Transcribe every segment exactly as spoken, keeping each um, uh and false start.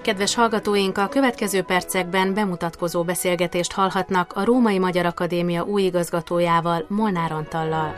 Kedves hallgatóink, a következő percekben bemutatkozó beszélgetést hallhatnak a Római Magyar Akadémia új igazgatójával, Molnár Antallal.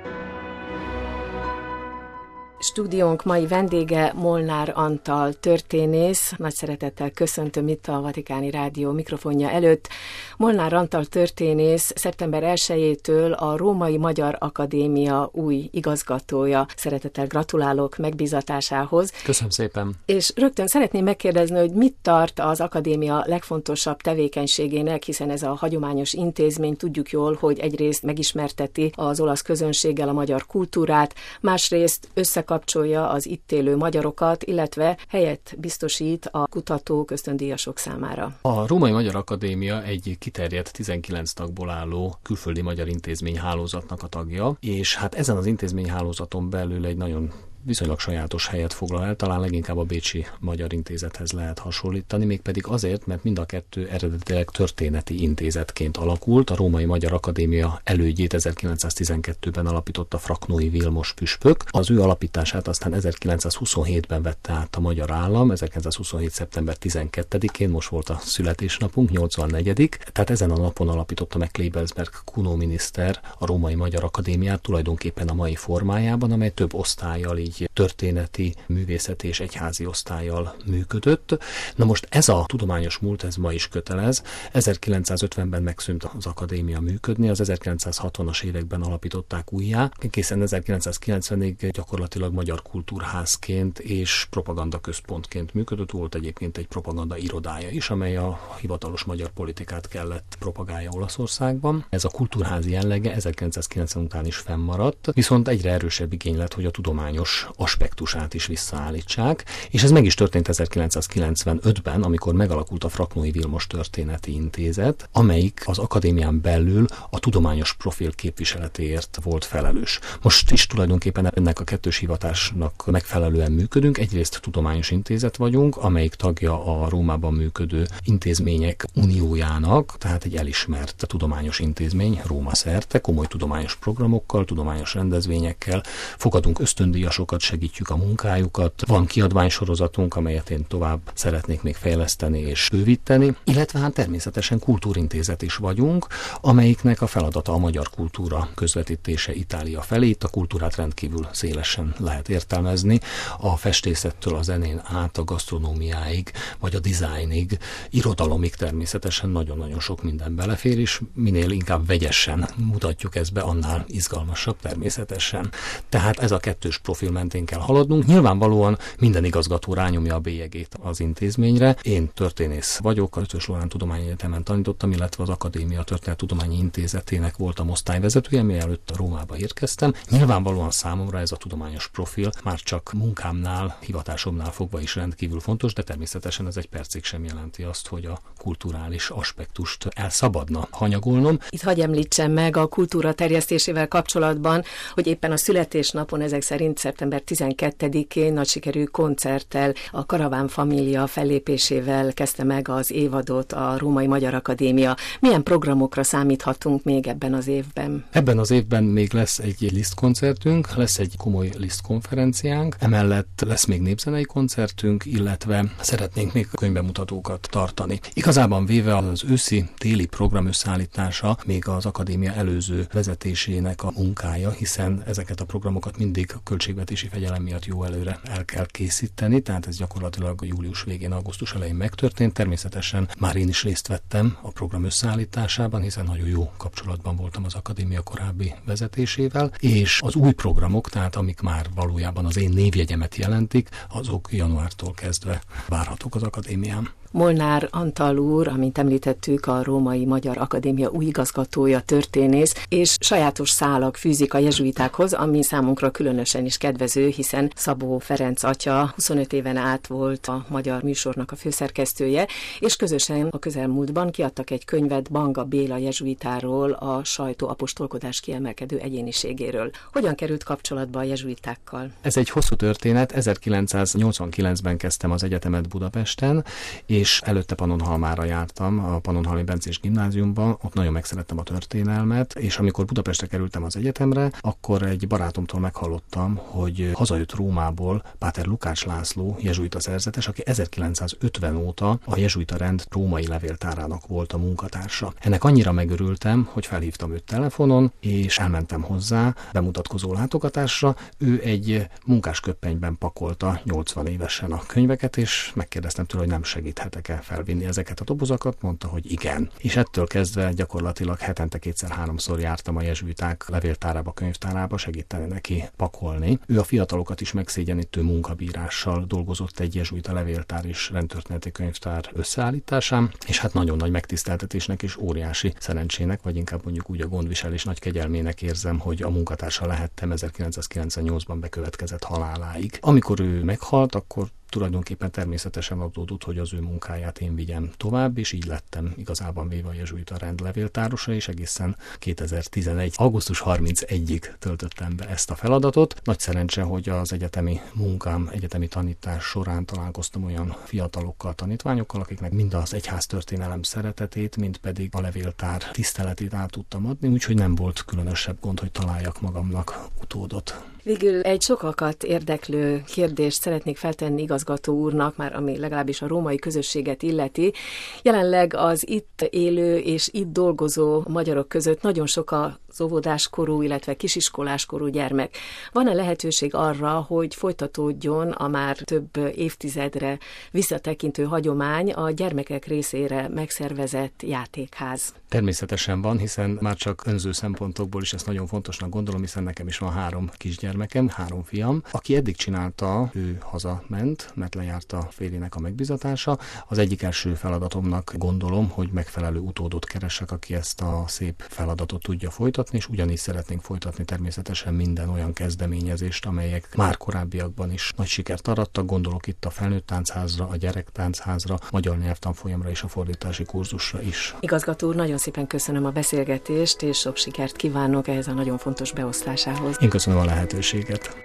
Stúdiónk mai vendége Molnár Antal történész. Nagy szeretettel köszöntöm itt a Vatikáni Rádió mikrofonja előtt. Molnár Antal történész szeptember elsejétől a Római Magyar Akadémia új igazgatója. Szeretettel gratulálok megbízatásához. Köszönöm szépen. És rögtön szeretném megkérdezni, hogy mit tart az akadémia legfontosabb tevékenységének, hiszen ez a hagyományos intézmény, tudjuk jól, hogy egyrészt megismerteti az olasz közönséggel a magyar kultúrát, másrészt összekapcsolja kapcsolja az itt élő magyarokat, illetve helyet biztosít a kutatók, ösztöndíjasok számára. A Római Magyar Akadémia egy kiterjedt tizenkilenc tagból álló külföldi magyar intézményhálózatnak a tagja, és hát ezen az intézményhálózaton belül egy nagyon viszonylag sajátos helyet foglal el, talán leginkább a Bécsi Magyar Intézethez lehet hasonlítani, mégpedig azért, mert mind a kettő eredetileg történeti intézetként alakult. A Római Magyar Akadémia elődjét ezerkilencszáztizenkettőben alapította Fraknói Vilmos püspök. Az ő alapítását aztán ezerkilencszázhuszonhétben vette át a magyar állam, ezerkilencszázhuszonhét. szeptember tizenkettedikén, most volt a születésnapunk, nyolcvannegyedik. Tehát ezen a napon alapította meg Klebersberg Kuno miniszter a Római Magyar Akadémiát tulajdonképpen a mai formájában, amely több osztállyal, így történeti, művészeti és egyházi osztállyal működött. Na most ez a tudományos múlt, ez ma is kötelez. ezerkilencszázötvenben megszűnt az akadémia működni, az ezerkilencszázhatvanas években alapították újjá, egészen ezerkilencszázkilencvenig gyakorlatilag magyar kultúrházként és propagandaközpontként működött. Volt egyébként egy propaganda irodája is, amely a hivatalos magyar politikát kellett propagálja Olaszországban. Ez a kultúrházi jellege ezerkilencszázkilencven után is fennmaradt, viszont egyre erősebb igény lett, hogy a tudományos aspektusát is visszaállítsák, és ez meg is történt ezerkilencszázkilencvenötben, amikor megalakult a Fraknói Vilmos Történeti Intézet, amelyik az akadémián belül a tudományos profil képviseletéért volt felelős. Most is tulajdonképpen ennek a kettős hivatásnak megfelelően működünk. Egyrészt tudományos intézet vagyunk, amelyik tagja a Rómában működő intézmények uniójának, tehát egy elismert tudományos intézmény Róma szerte, komoly tudományos programokkal, tudományos rendezvényekkel, fogadunk ösztöndíjasokat, segítjük a munkájukat. Van kiadványsorozatunk, amelyet én tovább szeretnék még fejleszteni és bővíteni, illetve hát természetesen kultúrintézet is vagyunk, amelyiknek a feladata a magyar kultúra közvetítése Itália felé. Itt a kultúrát rendkívül szélesen lehet értelmezni, a festészettől a zenén át a gasztronómiáig, vagy a dizájnig, irodalomig természetesen nagyon-nagyon sok minden belefér, és minél inkább vegyesen mutatjuk ezt be, annál izgalmasabb természetesen. Tehát ez a kettős profil mentén kell haladnunk. Nyilvánvalóan minden igazgató rányomja a bélyegét az intézményre. Én történész vagyok, a Ötvös Loránd Tudományegyetemen tanítottam, illetve az Akadémia Történettudományi Intézetének voltam osztályvezetője, mielőtt a Rómába érkeztem. Nyilvánvalóan számomra ez a tudományos profil már csak munkámnál, hivatásomnál fogva is rendkívül fontos, de természetesen ez egy percig sem jelenti azt, hogy a kulturális aspektust elszabadna hanyagolnom. Itt hadd említsem meg a kultúra terjesztésével kapcsolatban, hogy éppen a születésnapon ezek szerint szeptember tizenkettedikén nagy sikerű koncerttel, a Karaván Família fellépésével kezdte meg az évadot a Római Magyar Akadémia. Milyen programokra számíthatunk még ebben az évben? Ebben az évben még lesz egy Liszt-koncertünk, lesz egy komoly Liszt-konferenciánk, emellett lesz még népzenei koncertünk, illetve szeretnénk még könyvbemutatókat tartani. Igazában véve az őszi-téli program összeállítása még az akadémia előző vezetésének a munkája, hiszen ezeket a programokat mindig a költségvetési fegyelem miatt jó előre el kell készíteni, tehát ez gyakorlatilag a július végén, augusztus elején megtörtént. Természetesen már én is részt vettem a program összeállításában, hiszen nagyon jó kapcsolatban voltam az akadémia korábbi vezetésével, és az új programok, tehát amik már valójában az én névjegyemet jelentik, azok januártól kezdve várhatók az akadémián. Molnár Antal úr, amint említettük, a Római Magyar Akadémia új igazgatója, történész, és sajátos szálak fűzik a jezsuitákhoz, ami számunkra különösen is kedvező, hiszen Szabó Ferenc atya huszonöt éven át volt a magyar műsornak a főszerkesztője, és közösen a közelmúltban kiadtak egy könyvet Banga Béla jezsuitáról, a sajtó apostolkodás kiemelkedő egyéniségéről. Hogyan került kapcsolatba a jezsuitákkal? Ez egy hosszú történet. ezerkilencszáznyolcvankilencben kezdtem az egyetemet Budapesten, és és előtte Pannonhalmára jártam, a Pannonhalmi Bencés Gimnáziumban, ott nagyon megszerettem a történelmet, és amikor Budapestre kerültem az egyetemre, akkor egy barátomtól meghallottam, hogy hazajött Rómából Páter Lukács László, jezsuita szerzetes, aki ezerkilencszázötven óta a jezsuita rend római levéltárának volt a munkatársa. Ennek annyira megörültem, hogy felhívtam őt telefonon, és elmentem hozzá bemutatkozó látogatásra. Ő egy munkásköppenyben pakolta nyolcvan évesen a könyveket, és megkérdeztem tőle, hogy nem segíthetek-e felvinni ezeket a dobozakat, mondta, hogy igen. És ettől kezdve gyakorlatilag hetente kétszer-háromszor jártam a jezsuiták levéltárába, könyvtárába segíteni neki pakolni. Ő a fiatalokat is megszégyenítő munkabírással dolgozott egy jezsuita levéltár és rendtörténeti könyvtár összeállításán, és hát nagyon nagy megtiszteltetésnek és óriási szerencsének, vagy inkább mondjuk úgy a gondviselés nagy kegyelmének érzem, hogy a munkatársa lehettem ezerkilencszázkilencvennyolcban bekövetkezett haláláig. Amikor ő meghalt, akkor tulajdonképpen természetesen adódott, hogy az ő munkáját én vigyem tovább, és így lettem igazában véve a jezsuita rend levéltárosa, és egészen kétezer-tizenegy. augusztus harmincegyedikéig töltöttem be ezt a feladatot. Nagy szerencse, hogy az egyetemi munkám, egyetemi tanítás során találkoztam olyan fiatalokkal, tanítványokkal, akiknek mind az egyháztörténelem szeretetét, mind pedig a levéltár tiszteletét át tudtam adni, úgyhogy nem volt különösebb gond, hogy találjak magamnak utódot. Végül egy sokakat érdeklő kérdést szeretnék feltenni igazgató úrnak, már ami legalábbis a római közösséget illeti. Jelenleg az itt élő és itt dolgozó magyarok között nagyon sok az óvodáskorú, illetve kisiskoláskorú gyermek. Van-e lehetőség arra, hogy folytatódjon a már több évtizedre visszatekintő hagyomány a gyermekek részére megszervezett játékház? Természetesen van, hiszen már csak önző szempontokból is ezt nagyon fontosnak gondolom, hiszen nekem is van három kisgyermekem, három fiam. Aki eddig csinálta, ő hazament, mert lejárt a félének a megbizatása. Az egyik első feladatomnak gondolom, hogy megfelelő utódot keresek, aki ezt a szép feladatot tudja folytatni, és ugyanígy szeretnénk folytatni természetesen minden olyan kezdeményezést, amelyek már korábbiakban is nagy sikert arattak. Gondolok itt a felnőtt táncházra, a gyerektáncházra, magyar nyelvtanfolyamra és a fordítási kurzusra is. Igazgató úr, nagyon szépen köszönöm a beszélgetést, és sok sikert kívánok ehhez a nagyon fontos beosztásához. Én köszönöm a lehetőséget.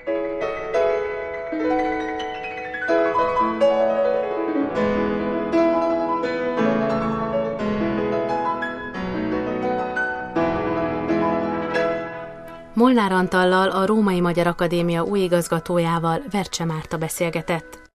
Molnár Antallal, a Római Magyar Akadémia új igazgatójával Vercse Márta beszélgetett.